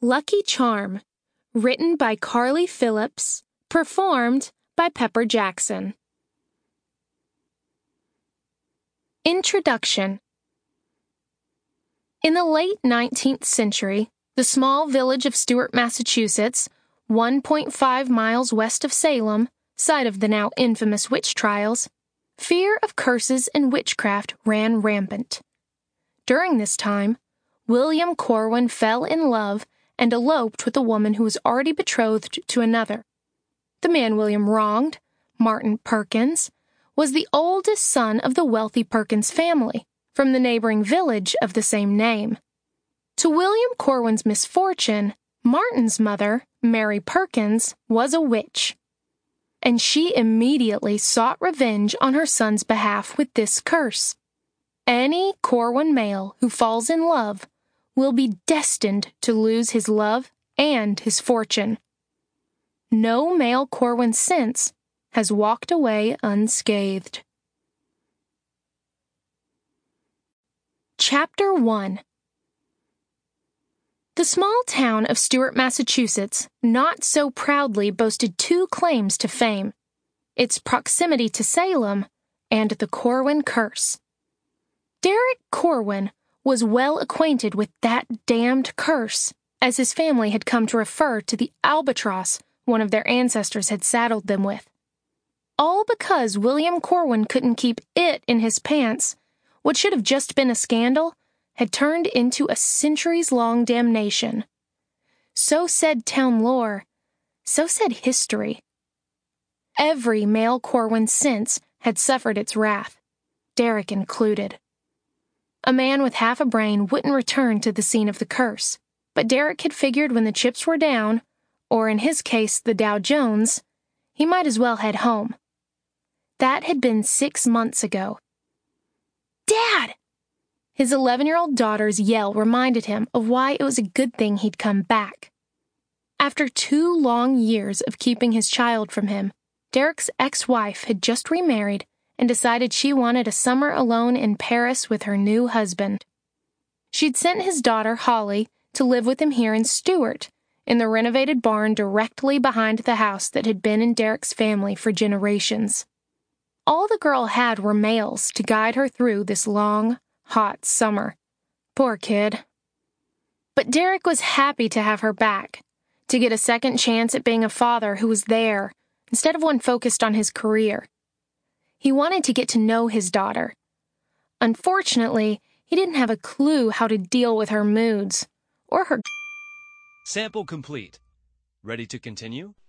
Lucky Charm, written by Carly Phillips, performed by Pepper Jackson. Introduction. In the late 19th century, the small village of Stuart, Massachusetts, 1.5 miles west of Salem, site of the now infamous witch trials, fear of curses and witchcraft ran rampant. During this time, William Corwin fell in love and eloped with a woman who was already betrothed to another. The man William wronged, Martin Perkins, was the oldest son of the wealthy Perkins family, from the neighboring village of the same name. To William Corwin's misfortune, Martin's mother, Mary Perkins, was a witch, and she immediately sought revenge on her son's behalf with this curse. Any Corwin male who falls in love will be destined to lose his love and his fortune. No male Corwin since has walked away unscathed. Chapter 1. The small town of Stuart, Massachusetts, not so proudly boasted two claims to fame: its proximity to Salem and the Corwin curse. Derek Corwin was well acquainted with that damned curse, as his family had come to refer to the albatross one of their ancestors had saddled them with. All because William Corwin couldn't keep it in his pants, what should have just been a scandal had turned into a centuries-long damnation. So said town lore, so said history. Every male Corwin since had suffered its wrath, Derek included. A man with half a brain wouldn't return to the scene of the curse, but Derek had figured when the chips were down, or in his case the Dow Jones, he might as well head home. That had been 6 months ago. "Dad!" His 11-year-old daughter's yell reminded him of why it was a good thing he'd come back. After 2 long years of keeping his child from him, Derek's ex-wife had just remarried and decided she wanted a summer alone in Paris with her new husband. She'd sent his daughter, Holly, to live with him here in Stuart, in the renovated barn directly behind the house that had been in Derek's family for generations. All the girl had were males to guide her through this long, hot summer. Poor kid. But Derek was happy to have her back, to get a second chance at being a father who was there, instead of one focused on his career. He wanted to get to know his daughter. Unfortunately, he didn't have a clue how to deal with her moods, or her... Sample complete. Ready to continue?